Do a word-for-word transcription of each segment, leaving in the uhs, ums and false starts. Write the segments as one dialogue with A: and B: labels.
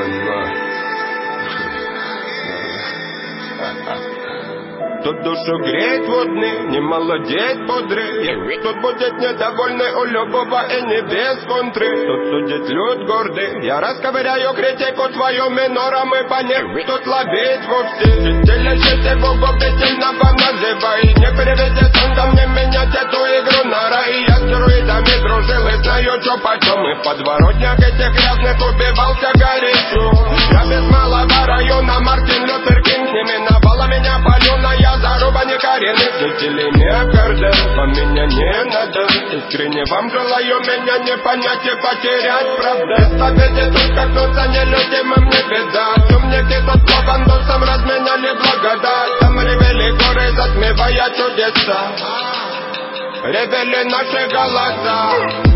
A: Тут душу греть водный, не молодеть бодрый. Тут будет недовольный у любого и не без контры. Тут судит люд гордый, я расковыряю критику твою минором и по ней тут ловить вовсе. Жители счастья губительного называй. Не переведи сон ко мне менять эту игру на рай. Я с друидами дружил и знаю, что почем. И в подворотнях этих грязных убивался горячо. Я без малого района Мартин Лютер Кинг. Не миновала меня полюна, я заруба не коренных жителей миокарда. Вам меня не надо, искренне вам желаю меня не понять и потерять, правда. Победе тут коснуться нелюдимым не беда. Умники тут по бандусам разменяли благодать. Там ревели горы, затмевая чудеса. Ревели наши голоса.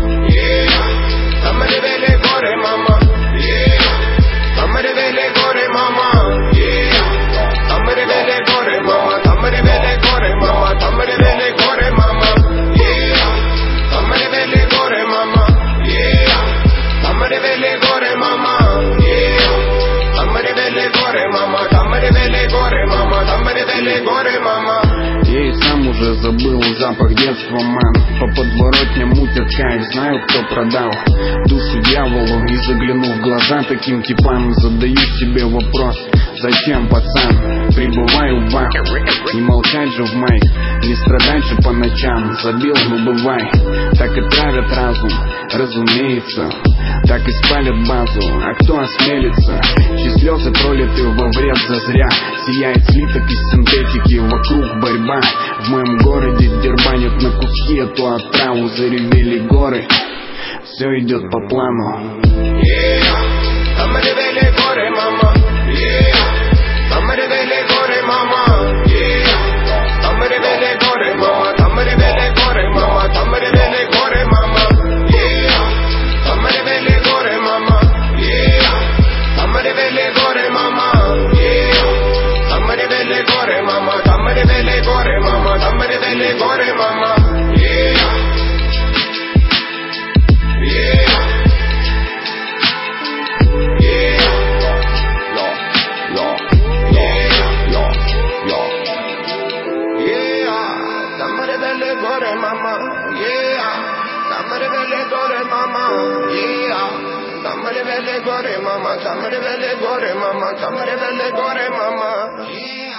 A: Yeah. Там ревели горы, мама. Yeah. Там ревели горы, мама. Yeah. Там ревели горы, мама. Там ревели горы, мама. Там ревели горы, мама. Yeah. Там ревели горы, мама. Yeah. Там ревели горы, мама. Yeah. Там ревели горы, мама. Там ревели горы, мама. Там ревели горы, мама.
B: Я и сам уже забыл запах детства, мэн. По подворотне мутят кайф, знаю, кто продал душу дьяволу. И заглянув в глаза таким типам, задаю себе вопрос: зачем, пацан, прибываю в вах? Не молчать же в майк, не страдать же по ночам. Забил, ну бывай, так и травят разум, разумеется. Так и спалят базу, а кто осмелится? Чьи слезы пролиты во вред зазря. Сияет слиток из синтетики, вокруг борьба. В моем городе дербанят на куски эту отраву. Заревели горы, все идет по плану.
A: Yeah. Там ревели горы, мама. Yeah. Там ревели горы, мама. Yeah. Там ревели горы, мама. Там ревели горы, мама. Там ревели горы, мама. Yeah. Там ревели горы, мама. Yeah. Там ревели горы, мама. Yeah. Там ревели горы, мама. Там ревели горы, мама. Там ревели горы, мама. Yeah. Yeah. Gore mama, yeah. Somebody really gore mama, yeah. Somebody really gore mama, somebody really gore mama, somebody really gore mama, yeah.